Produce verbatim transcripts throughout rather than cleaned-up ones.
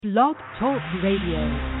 Blog Talk Radio.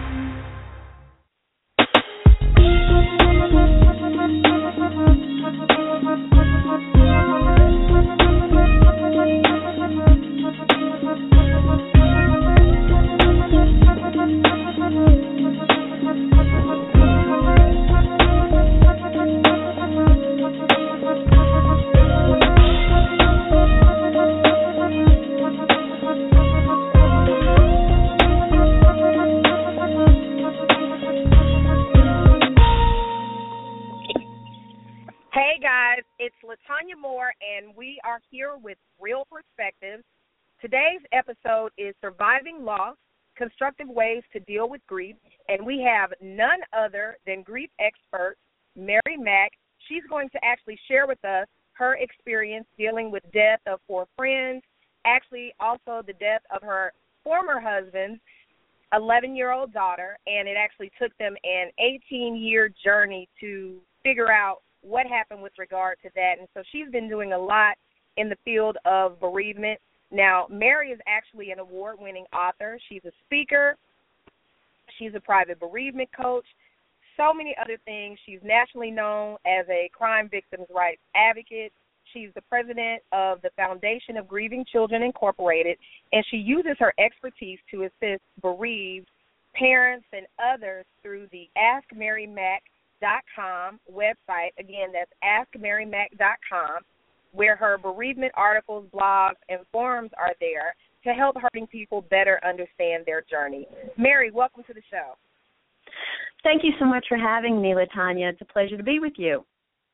It's LaTanya Moore, and we are here with Real Perspectives. Today's episode is Surviving Loss, Constructive Ways to Deal with Grief, and we have none other than grief expert Mary Mack. She's going to actually share with us her experience dealing with death of four friends, actually also the death of her former husband's eleven-year-old daughter, and it actually took them an eighteen-year journey to figure out what happened with regard to that. And so she's been doing a lot in the field of bereavement. Now, Mary is actually an award-winning author. She's a speaker. She's a private bereavement coach. So many other things. She's nationally known as a crime victims' rights advocate. She's the president of the Foundation of Grieving Children Incorporated, and she uses her expertise to assist bereaved parents and others through the Ask Mary Mack dot com website. Again, that's ask mary mack dot com, where her bereavement articles, blogs, and forums are there to help hurting people better understand their journey. Mary, welcome to the show. Thank you so much for having me, LaTanya. It's a pleasure to be with you.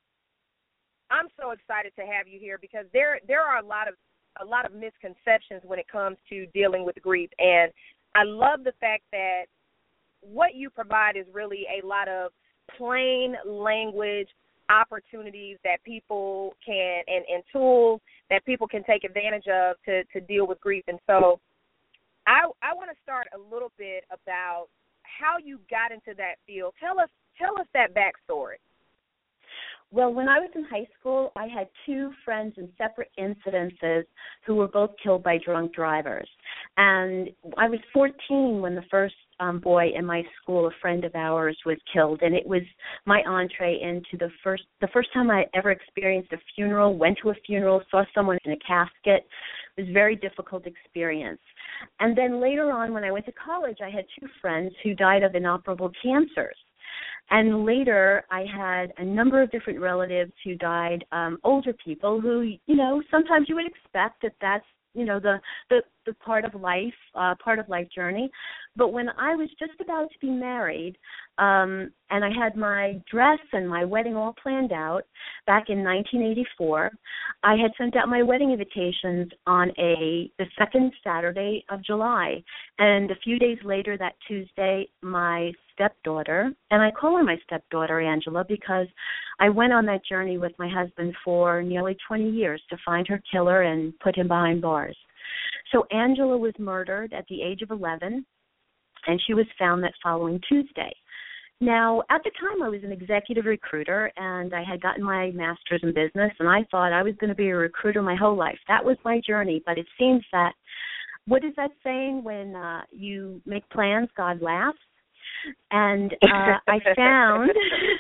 I'm so excited to have you here because there there are a lot of a lot of misconceptions when it comes to dealing with grief, and I love the fact that what you provide is really a lot of plain language opportunities that people can and, and tools that people can take advantage of to, to deal with grief. And so I I want to start a little bit about how you got into that field. Tell us tell us that backstory. Well, when I was in high school, I had two friends in separate incidences who were both killed by drunk drivers. And I was fourteen when the first um, boy in my school, a friend of ours, was killed. And it was my entree into the first the first time I ever experienced a funeral, went to a funeral, saw someone in a casket. It was a very difficult experience. And then later on, when I went to college, I had two friends who died of inoperable cancers. And later, I had a number of different relatives who died, um, older people who, you know, sometimes you would expect that that's, you know, the, the, the part of life, uh, part of life journey. But when I was just about to be married, um, and I had my dress and my wedding all planned out back in nineteen eighty-four, I had sent out my wedding invitations on a the second Saturday of July. And a few days later, that Tuesday, my stepdaughter, and I call her my stepdaughter, Angela, because I went on that journey with my husband for nearly twenty years to find her killer and put him behind bars. So Angela was murdered at the age of eleven, and she was found that following Tuesday. Now, at the time, I was an executive recruiter, and I had gotten my master's in business, and I thought I was going to be a recruiter my whole life. That was my journey, but it seems that, what is that saying, when uh, you make plans, God laughs? And uh, I found,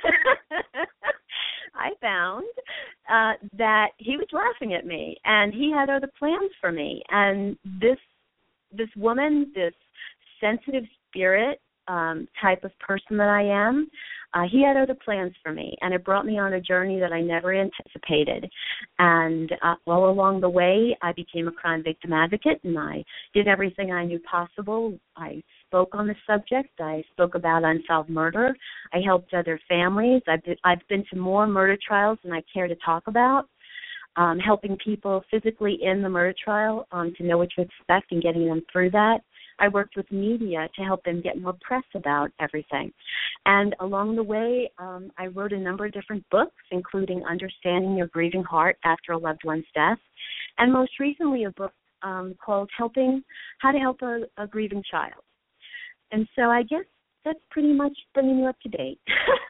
I found uh, that he was laughing at me, and he had other plans for me. And this this woman, this sensitive spirit um, type of person that I am, uh, he had other plans for me, and it brought me on a journey that I never anticipated. And uh, all along the way, I became a crime victim advocate, and I did everything I knew possible. I spoke on the subject. I spoke about unsolved murder. I helped other families. I've been, I've been to more murder trials than I care to talk about, um, helping people physically in the murder trial um, to know what to expect and getting them through that. I worked with media to help them get more press about everything. And along the way, um, I wrote a number of different books, including Understanding Your Grieving Heart After a Loved One's Death, and most recently a book um, called Helping How to Help a, a Grieving Child. And so I guess that's pretty much bringing you up to date.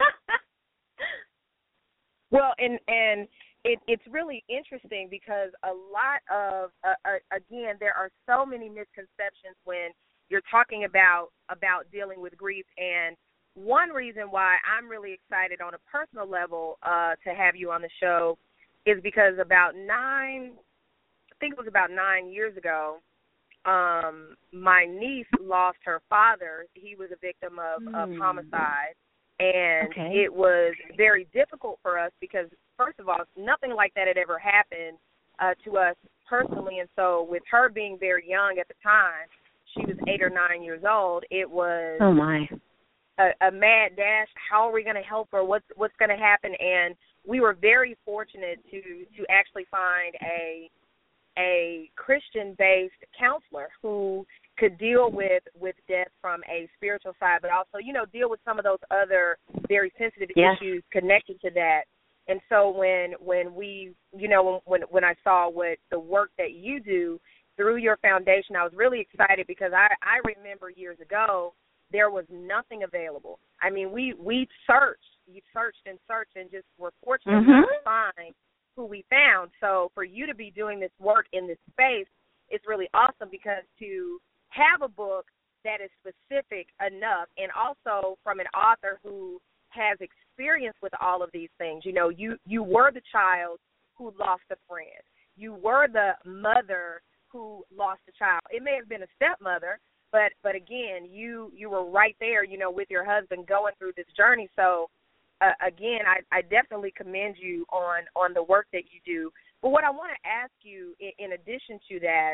Well, and and it, it's really interesting because a lot of, uh, uh, again, there are so many misconceptions when you're talking about about dealing with grief. And one reason why I'm really excited on a personal level uh, to have you on the show is because about nine, I think it was about nine years ago, um, my niece lost her father. He was a victim of, mm. of homicide. And okay. it was very difficult for us because, first of all, nothing like that had ever happened uh, to us personally. And so with her being very young at the time, she was eight or nine years old, it was oh my. a, a mad dash. How are we going to help her? What's, what's going to happen? And we were very fortunate to, to actually find a a Christian-based counselor who could deal with, with death from a spiritual side, but also, you know, deal with some of those other very sensitive yes. issues connected to that. And so when when we, you know, when when I saw what the work that you do through your foundation, I was really excited because I, I remember years ago there was nothing available. I mean, we, we searched, we searched and searched and just were fortunate mm-hmm. to find who we found. So for you to be doing this work in this space, it's really awesome because to have a book that is specific enough and also from an author who has experience with all of these things. You know, you, you were the child who lost a friend. You were the mother who lost a child. It may have been a stepmother, but but again, you, you were right there, you know, with your husband going through this journey. So Uh, again, I, I definitely commend you on, on the work that you do. But what I want to ask you in, in addition to that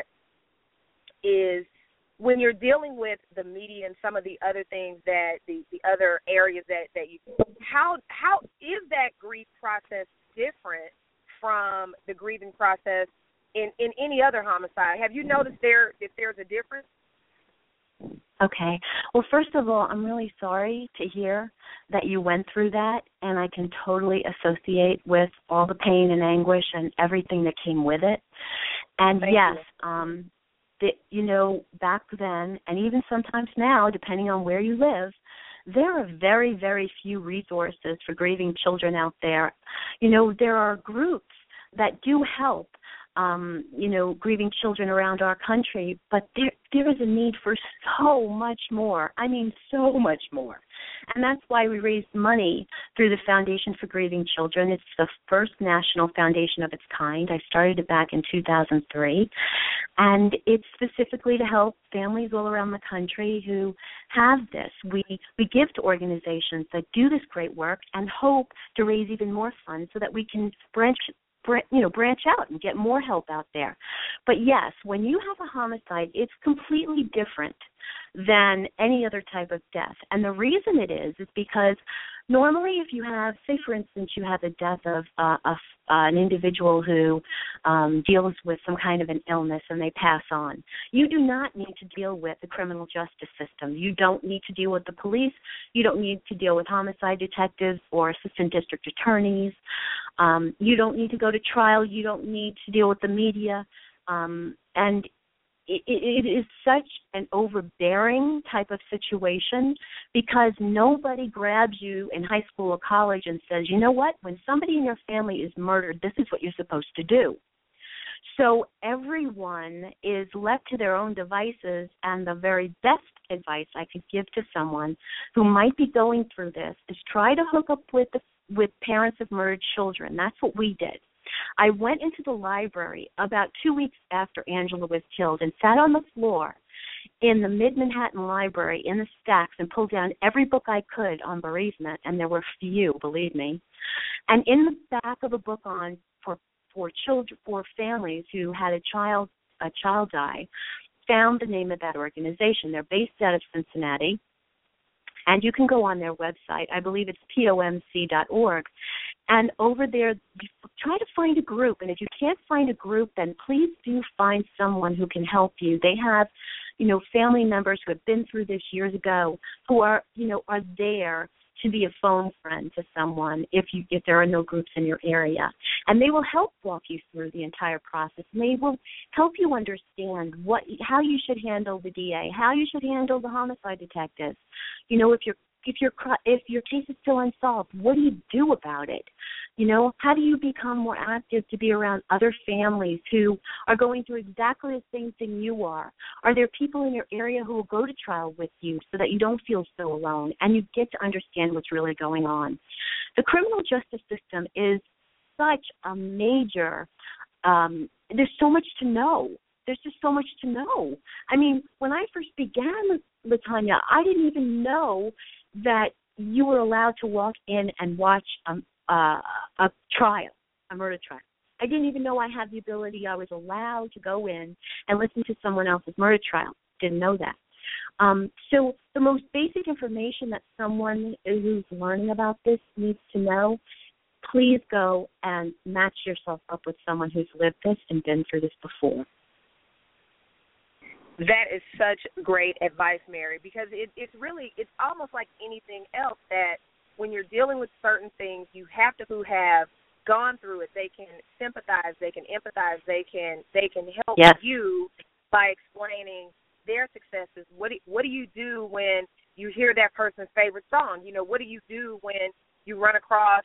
is when you're dealing with the media and some of the other things that the, the other areas that, that you how how is that grief process different from the grieving process in, in any other homicide? Have you noticed there if there's a difference? Okay. Well, first of all, I'm really sorry to hear that you went through that, and I can totally associate with all the pain and anguish and everything that came with it. And Thank yes, you. um, the, you know, back then, and even sometimes now, depending on where you live, there are very, very few resources for grieving children out there. You know, there are groups that do help. Um, you know, grieving children around our country, but there there is a need for so much more. I mean, so much more. And that's why we raised money through the Foundation for Grieving Children. It's the first national foundation of its kind. I started it back in two thousand three. And it's specifically to help families all around the country who have this. We we give to organizations that do this great work and hope to raise even more funds so that we can branch you know, branch out and get more help out there. But yes, when you have a homicide, it's completely different than any other type of death. And the reason it is is because normally if you have, say, for instance, you have the death of uh, a, uh, an individual who um, deals with some kind of an illness and they pass on, you do not need to deal with the criminal justice system. You don't need to deal with the police. You don't need to deal with homicide detectives or assistant district attorneys. Um, you don't need to go to trial. You don't need to deal with the media. Um, and it, it is such an overbearing type of situation because nobody grabs you in high school or college and says, you know what, when somebody in your family is murdered, this is what you're supposed to do. So everyone is left to their own devices, and the very best advice I could give to someone who might be going through this is try to hook up with the, with parents of murdered children. That's what we did. I went into the library about two weeks after Angela was killed and sat on the floor in the Mid-Manhattan Library in the stacks and pulled down every book I could on bereavement, and there were few, believe me. And in the back of a book on for for children, for families who had a child a child die, found the name of that organization. They're based out of Cincinnati, and you can go on their website. I believe it's P O M C dot org. And over there, try to find a group. And if you can't find a group, then please do find someone who can help you. They have, you know, family members who have been through this years ago who are, you know, are there to be a phone friend to someone if you if there are no groups in your area. And they will help walk you through the entire process. And they will help you understand what how you should handle the D A, how you should handle the homicide detectives. You know, if you're if your if your case is still unsolved, what do you do about it? You know, how do you become more active to be around other families who are going through exactly the same thing you are? Are there people in your area who will go to trial with you so that you don't feel so alone and you get to understand what's really going on? The criminal justice system is such a major, um, there's so much to know. There's just so much to know. I mean, when I first began, LaTanya, I didn't even know that you were allowed to walk in and watch um, uh, a trial, a murder trial. I didn't even know I had the ability. I was allowed to go in and listen to someone else's murder trial. Didn't know that. Um, so the most basic information that someone who's learning about this needs to know, please go and match yourself up with someone who's lived this and been through this before. That is such great advice, Mary, because it, it's really, it's almost like anything else that when you're dealing with certain things, you have to who have gone through it. They can sympathize, they can empathize, they can they can help yes. you by explaining their successes. What do, what do you do when you hear that person's favorite song? You know, what do you do when you run across,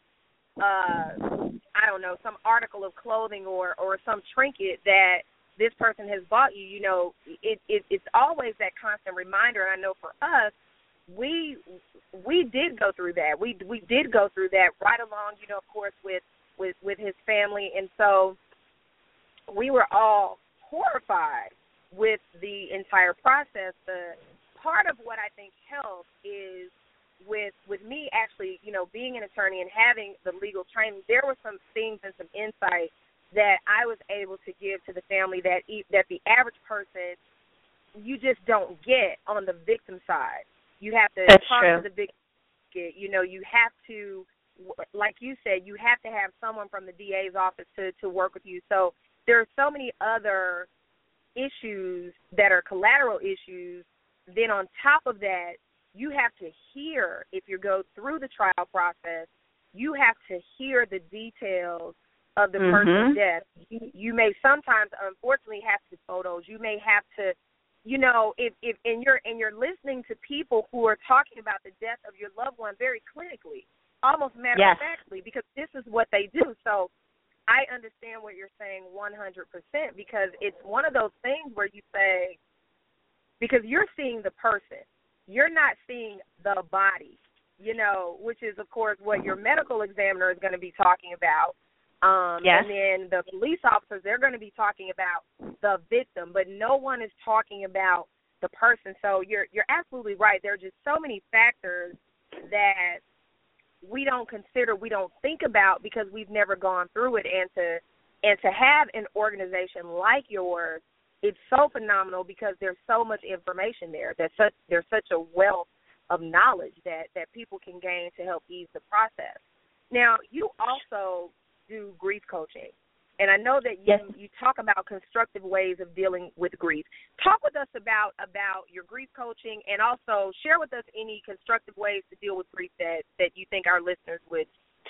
uh, I don't know, some article of clothing or, or some trinket that this person has bought you? You know, it, it it's always that constant reminder. And I know for us, we we did go through that. We we did go through that right along, you know, of course, with, with, with his family. And so we were all horrified with the entire process. The part of what I think helps is with with me actually, you know, being an attorney and having the legal training, there were some things and some insights that I was able to give to the family that that the average person, you just don't get on the victim side. You have to That's talk true. to the victim. You know, you have to, like you said, you have to have someone from the D A's office to, to work with you. So there are so many other issues that are collateral issues. Then on top of that, you have to hear, if you go through the trial process, you have to hear the details of the mm-hmm. person's death. You, you may sometimes, unfortunately, have to photos. You may have to, you know, if, if and you're and you're listening to people who are talking about the death of your loved one very clinically, almost matter yes. of factly, because this is what they do. So I understand what you're saying one hundred percent, because it's one of those things where you say, because you're seeing the person, you're not seeing the body, you know, which is, of course, what your medical examiner is going to be talking about. Um, yes. And then the police officers, they're going to be talking about the victim, but no one is talking about the person. So you're you're absolutely right. There are just so many factors that we don't consider, we don't think about, because we've never gone through it. And to and to have an organization like yours, it's so phenomenal because there's so much information there. There's such there's such a wealth of knowledge that, that people can gain to help ease the process. Now, you also do grief coaching, and I know that you yes. you talk about constructive ways of dealing with grief. Talk with us about about your grief coaching, and also share with us any constructive ways to deal with grief that, that you think our listeners would.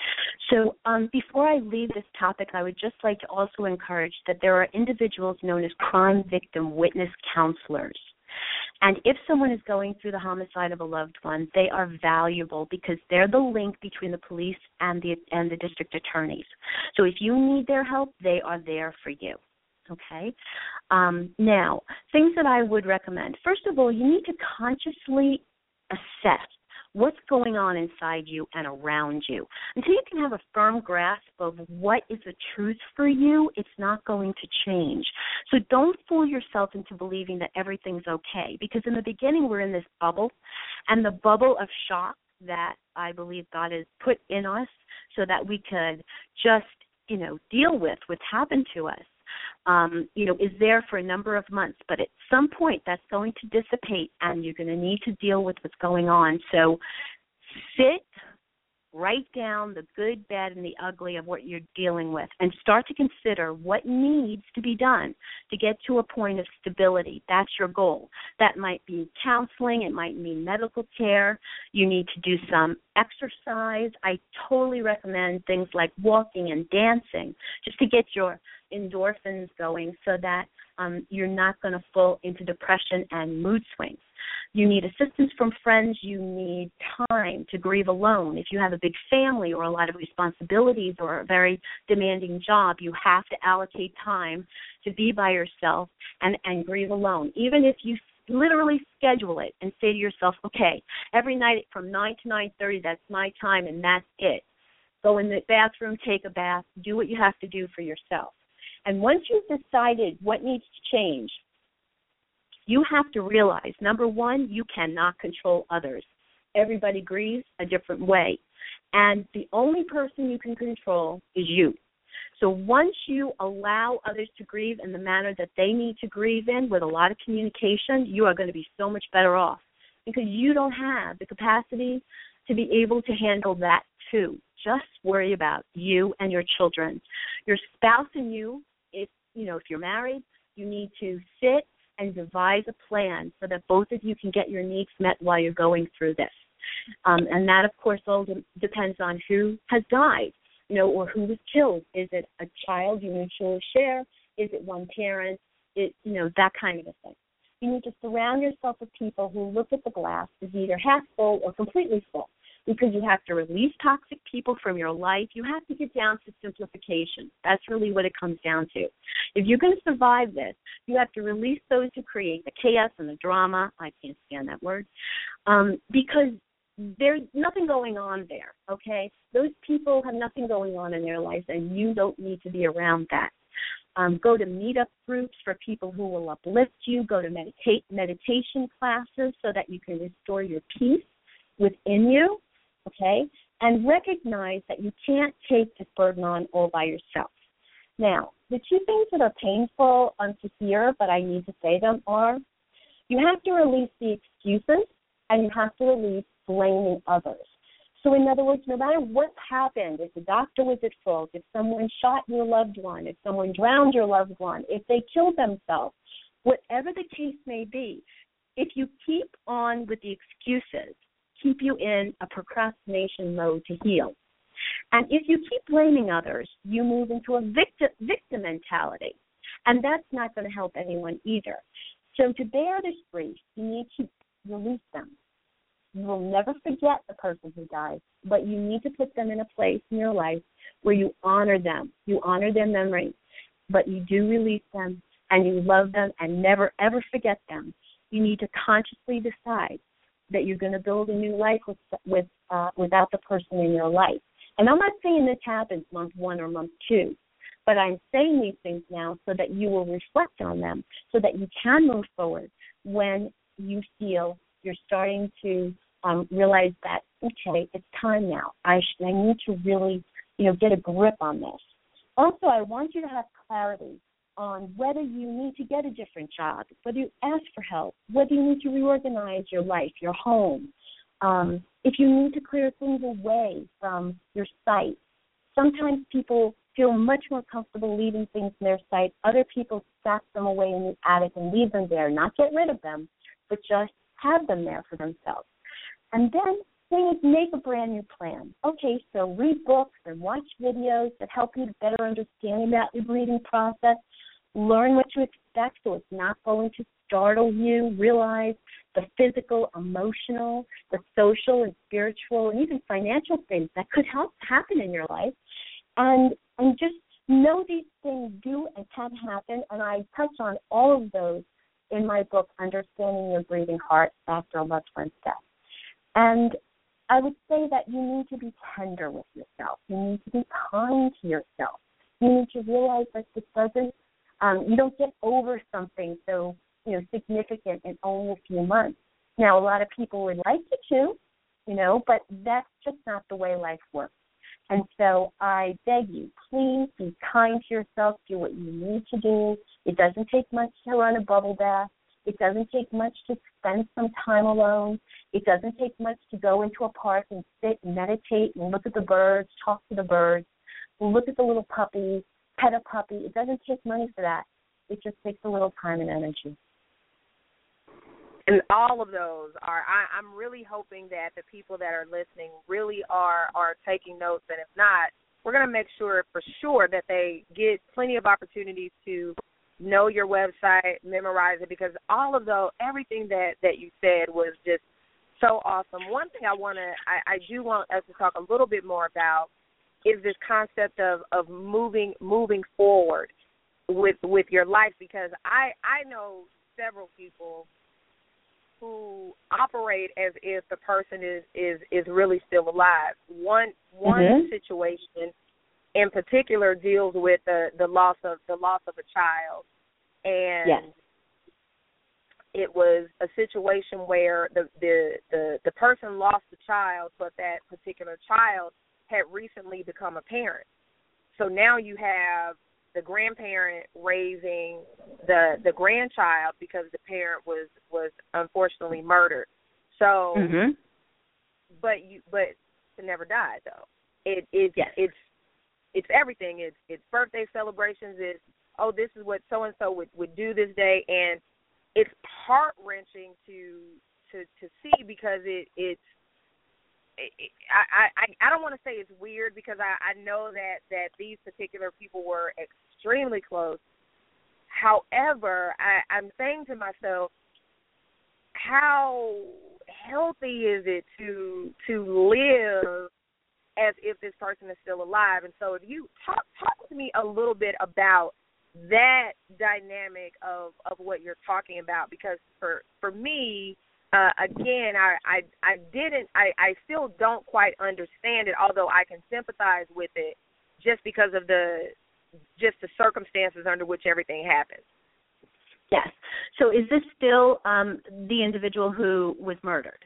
So um, before I leave this topic, I would just like to also encourage that there are individuals known as crime victim witness counselors. And if someone is going through the homicide of a loved one, they are valuable because they're the link between the police and the and the district attorneys. So if you need their help, they are there for you. Okay? Um, now, things that I would recommend. First of all, you need to consciously assess what's going on inside you and around you. Until you can have a firm grasp of what is the truth for you, it's not going to change. So don't fool yourself into believing that everything's okay, because in the beginning we're in this bubble, and the bubble of shock that I believe God has put in us so that we could just, you know, deal with what's happened to us. Um, you know, is there for a number of months, but at some point that's going to dissipate and you're going to need to deal with what's going on. So sit, write down the good, bad, and the ugly of what you're dealing with and start to consider what needs to be done to get to a point of stability. That's your goal. That might be counseling. It might mean medical care. You need to do some exercise. I totally recommend things like walking and dancing just to get your endorphins going so that um, you're not going to fall into depression and mood swings. You need assistance from friends. You need time to grieve alone. If you have a big family or a lot of responsibilities or a very demanding job, you have to allocate time to be by yourself and, and grieve alone. Even if you literally schedule it and say to yourself, okay, every night from nine to nine thirty, that's my time and that's it. Go in the bathroom, take a bath, do what you have to do for yourself. And once you've decided what needs to change, you have to realize, number one, you cannot control others. Everybody grieves a different way. And the only person you can control is you. So once you allow others to grieve in the manner that they need to grieve in with a lot of communication, you are going to be so much better off because you don't have the capacity to be able to handle that too. Just worry about you and your children. Your spouse and you, if you know, if you're married, you need to sit and devise a plan so that both of you can get your needs met while you're going through this. Um, and that, of course, all de- depends on who has died, you know, or who was killed. Is it a child you mutually share? Is it one parent? It, you know, that kind of a thing. You need to surround yourself with people who look at the glass as either half full or completely full, because you have to release toxic people from your life. You have to get down to simplification. That's really what it comes down to. If you're going to survive this, you have to release those who create the chaos and the drama. I can't stand that word. Um, because there's nothing going on there, okay? Those people have nothing going on in their lives, and you don't need to be around that. Um, go to meetup groups for people who will uplift you. Go to meditate meditation classes so that you can restore your peace within you, okay? And recognize that you can't take this burden on all by yourself. Now, the two things that are painful um, to hear, but I need to say them, are you have to release the excuses and you have to release blaming others. So in other words, no matter what happened, if the doctor was at fault, if someone shot your loved one, if someone drowned your loved one, if they killed themselves, whatever the case may be, if you keep on with the excuses, keep you in a procrastination mode to heal. And if you keep blaming others, you move into a victim, victim mentality. And that's not going to help anyone either. So to bear this grief, you need to release them. You will never forget the person who died, but you need to put them in a place in your life where you honor them. You honor their memory, but you do release them and you love them and never, ever forget them. You need to consciously decide that you're going to build a new life with, with uh, without the person in your life. And I'm not saying this happens month one or month two, but I'm saying these things now so that you will reflect on them, so that you can move forward when you feel you're starting to um, realize that, okay, it's time now. I, sh- I need to really, you know, get a grip on this. Also, I want you to have clarity on whether you need to get a different job, whether you ask for help, whether you need to reorganize your life, your home, um, if you need to clear things away from your site. Sometimes people feel much more comfortable leaving things in their site. Other people stack them away in the attic and leave them there, not get rid of them, but just have them there for themselves. And then things make a brand new plan. Okay, so read books and watch videos that help you to better understand about your breathing process. Learn what to expect so it's not going to startle you. Realize the physical, emotional, the social and spiritual, and even financial things that could help happen in your life. And and just know these things do and can happen, and I touch on all of those in my book, Understanding Your Breathing Heart After a Loved One's Death. And I would say that you need to be tender with yourself. You need to be kind to yourself. You need to realize that this doesn't, um, you don't get over something so, you know, significant in only a few months. Now, a lot of people would like you to, you know, but that's just not the way life works. And so I beg you, please be kind to yourself. Do what you need to do. It doesn't take much to run a bubble bath. It doesn't take much to spend some time alone. It doesn't take much to go into a park and sit and meditate and look at the birds, talk to the birds, look at the little puppies, pet a puppy. It doesn't take money for that. It just takes a little time and energy. And all of those are, I, I'm really hoping that the people that are listening really are, are taking notes. And if not, we're going to make sure for sure that they get plenty of opportunities to know your website, memorize it, because all of the everything that, that you said was just so awesome. One thing I want to, I, I do want us to talk a little bit more about is this concept of, of moving moving forward with with your life, because I, I know several people who operate as if the person is, is, is really still alive. One one mm-hmm. situation in particular deals with the, the loss of the loss of a child, and yes. it was a situation where the, the, the, the person lost the child, but that particular child had recently become a parent. So now you have the grandparent raising the the grandchild because the parent was, was unfortunately murdered. So, mm-hmm. but you but it never died though. It it yes. it's it's everything. It's it's birthday celebrations. It's oh this is what so and so would would do this day, and it's heart wrenching to to to see because it it's. I, I, I don't want to say it's weird because I, I know that, that these particular people were extremely close. However, I, I'm saying to myself, how healthy is it to to live as if this person is still alive? And so if you talk, talk to me a little bit about that dynamic of, of what you're talking about, because for, for me, Uh, again, I, I I didn't, I, I still don't quite understand it, although I can sympathize with it just because of the, just the circumstances under which everything happens. Yes. So is this still um, the individual who was murdered?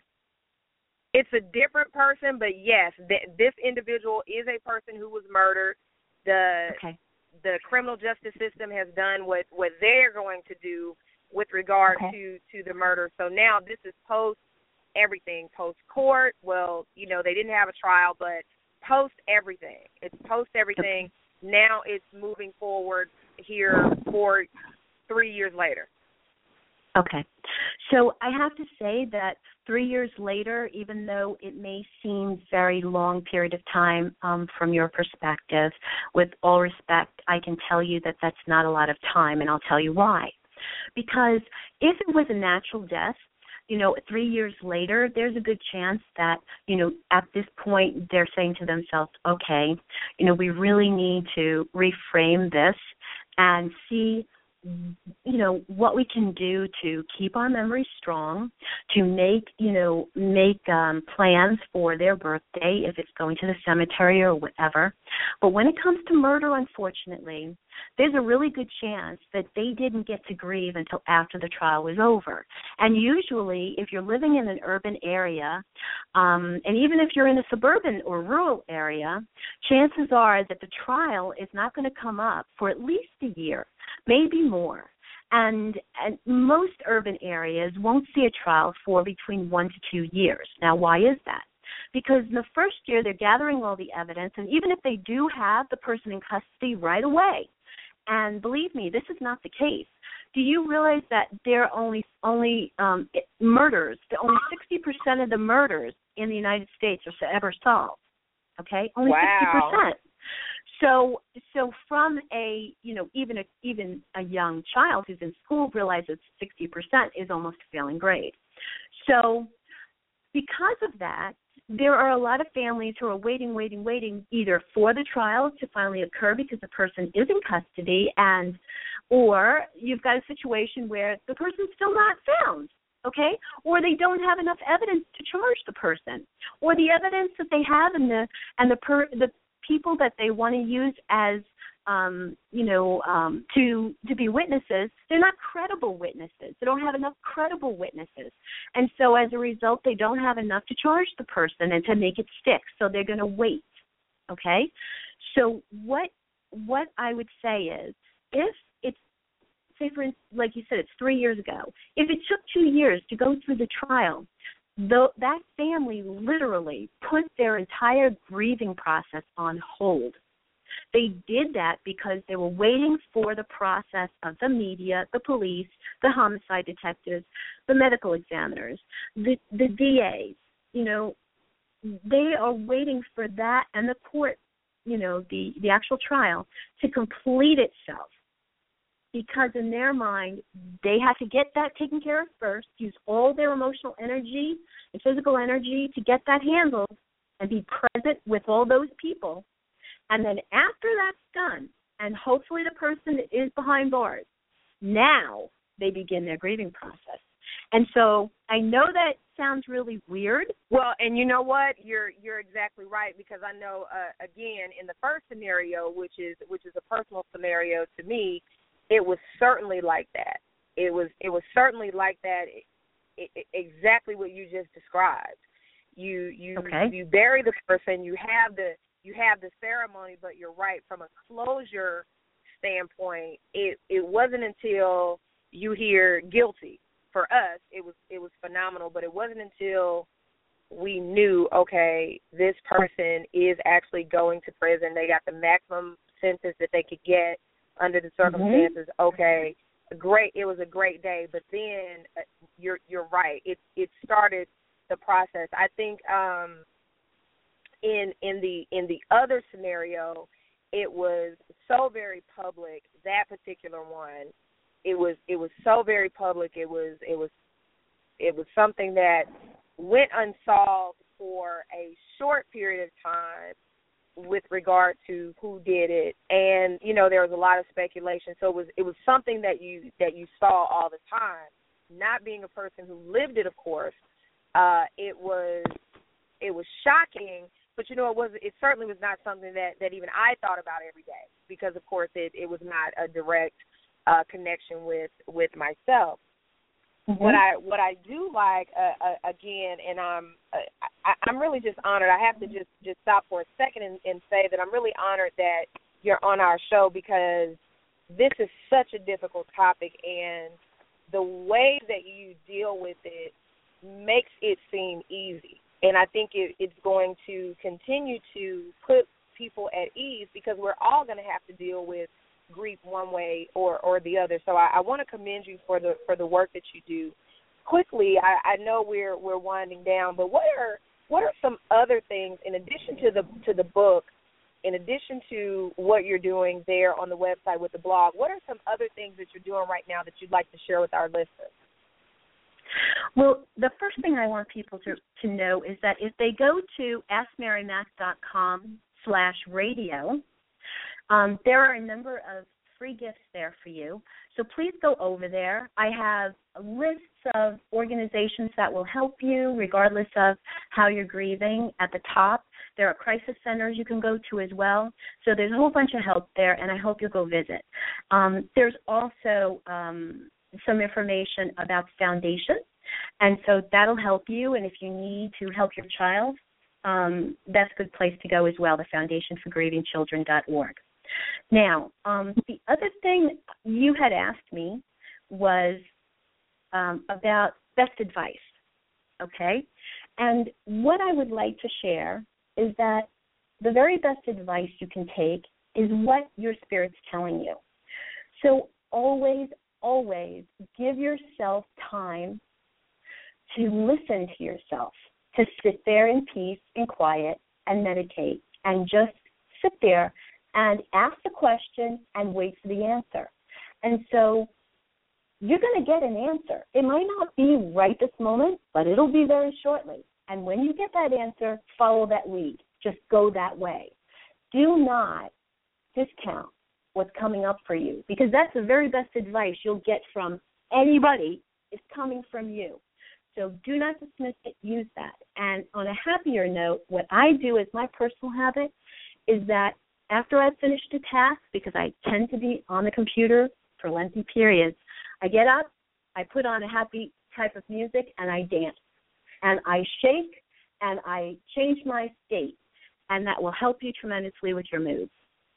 It's a different person, but yes, th- this individual is a person who was murdered. The okay. the criminal justice system has done what, what they're going to do with regard okay. to, to the murder. So now this is post everything, post court. Well, you know, they didn't have a trial, but post everything. It's post everything. Okay. Now it's moving forward here for three years later. Okay. So I have to say that three years later, even though it may seem very long period of time um, from your perspective, with all respect, I can tell you that that's not a lot of time, and I'll tell you why. Because if it was a natural death, you know, three years later, there's a good chance that, you know, at this point they're saying to themselves, okay, you know, we really need to reframe this and see, you know, what we can do to keep our memories strong, to make, you know, make um, plans for their birthday, if it's going to the cemetery or whatever. But when it comes to murder, unfortunately, there's a really good chance that they didn't get to grieve until after the trial was over. And usually, if you're living in an urban area, um, and even if you're in a suburban or rural area, chances are that the trial is not going to come up for at least a year, maybe more. And, and most urban areas won't see a trial for between one to two years. Now, why is that? Because in the first year, they're gathering all the evidence, and even if they do have the person in custody right away, and believe me, this is not the case. Do you realize that there are only only um, murders, that only sixty percent of the murders in the United States are ever solved? Okay, only wow. sixty percent. So, so from a you know even a even a young child who's in school realizes sixty percent is almost a failing grade. So, because of that, there are a lot of families who are waiting, waiting, waiting, either for the trial to finally occur because the person is in custody, and or you've got a situation where the person's still not found, okay? Or they don't have enough evidence to charge the person, or the evidence that they have and the and the per, the people that they want to use as um, you know um, to to be witnesses, they're not credible witnesses. They don't have enough credible witnesses, and so as a result, they don't have enough to charge the person and to make it stick. So they're going to wait. Okay, so what what I would say is, if it's say for like you said, it's three years ago. If it took two years to go through the trial, though that family literally put their entire grieving process on hold. They did that because they were waiting for the process of the media, the police, the homicide detectives, the medical examiners, the, the D As. You know, they are waiting for that and the court, you know, the, the actual trial to complete itself. because in their mind, they have to get that taken care of first, use all their emotional energy and physical energy to get that handled and be present with all those people. And then after that's done, and hopefully the person is behind bars, now they begin their grieving process. And so I know that sounds really weird. Well, and you know what? You're you're exactly right, because I know, uh, again, in the first scenario, which is which is a personal scenario to me, it was certainly like that. It was it was certainly like that. It, it, exactly what you just described. You you okay. you bury the person. You have the you have the ceremony, but you're right. From a closure standpoint, it it wasn't until you hear guilty. For us, it was it was phenomenal, but it wasn't until we knew, okay, this person is actually going to prison. They got the maximum sentence that they could get under the circumstances. Mm-hmm. Okay, great. It was a great day, but then uh, you're you're right. It it started the process. I think um, in in the in the other scenario, it was so very public. That particular one. It was it was so very public. It was it was it was something that went unsolved for a short period of time with regard to who did it, and you know there was a lot of speculation. So it was it was something that you that you saw all the time. Not being a person who lived it, of course, uh, it was it was shocking. But you know it was it certainly was not something that, that even I thought about every day, because of course it, it was not a direct Uh, connection with, with myself. Mm-hmm. What I what I do like uh, uh, again, and I'm uh, I, I'm really just honored. I have to just, just stop for a second and, and say that I'm really honored that you're on our show, because this is such a difficult topic, and the way that you deal with it makes it seem easy. And I think it, it's going to continue to put people at ease, because we're all going to have to deal with grief one way or, or the other. So I, I want to commend you for the for the work that you do. Quickly, I, I know we're we're winding down, but what are what are some other things in addition to the to the book, in addition to what you're doing there on the website with the blog? What are some other things that you're doing right now that you'd like to share with our listeners? Well, the first thing I want people to, to know is that if they go to ask mary mac dot com slash radio, Um, there are a number of free gifts there for you, so please go over there. I have lists of organizations that will help you regardless of how you're grieving at the top. There are crisis centers you can go to as well, so there's a whole bunch of help there, and I hope you'll go visit. Um, there's also um, some information about the foundation, and so that'll help you, and if you need to help your child, um, that's a good place to go as well, the foundation for grieving children dot org. Now, um, the other thing you had asked me was um, about best advice, okay? And what I would like to share is that the very best advice you can take is what your spirit's telling you. So always, always give yourself time to listen to yourself, to sit there in peace and quiet and meditate and just sit there and ask the question and wait for the answer. And so you're going to get an answer. It might not be right this moment, but it'll be very shortly. And when you get that answer, follow that lead. Just go that way. Do not discount what's coming up for you, because that's the very best advice you'll get from anybody is coming from you. So do not dismiss it. Use that. And on a happier note, what I do as my personal habit is that after I've finished a task, because I tend to be on the computer for lengthy periods, I get up, I put on a happy type of music, and I dance. And I shake, and I change my state. And that will help you tremendously with your mood.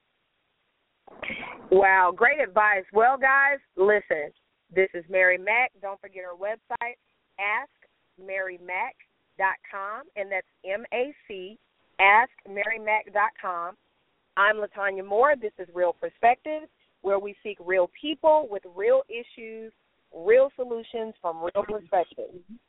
Wow, great advice. Well, guys, listen, this is Mary Mac. Don't forget her website, ask mary mac dot com, and that's M A C, ask mary mac dot com. I'm LaTanya Moore. This is Real Perspectives, where we seek real people with real issues, real solutions from real perspectives.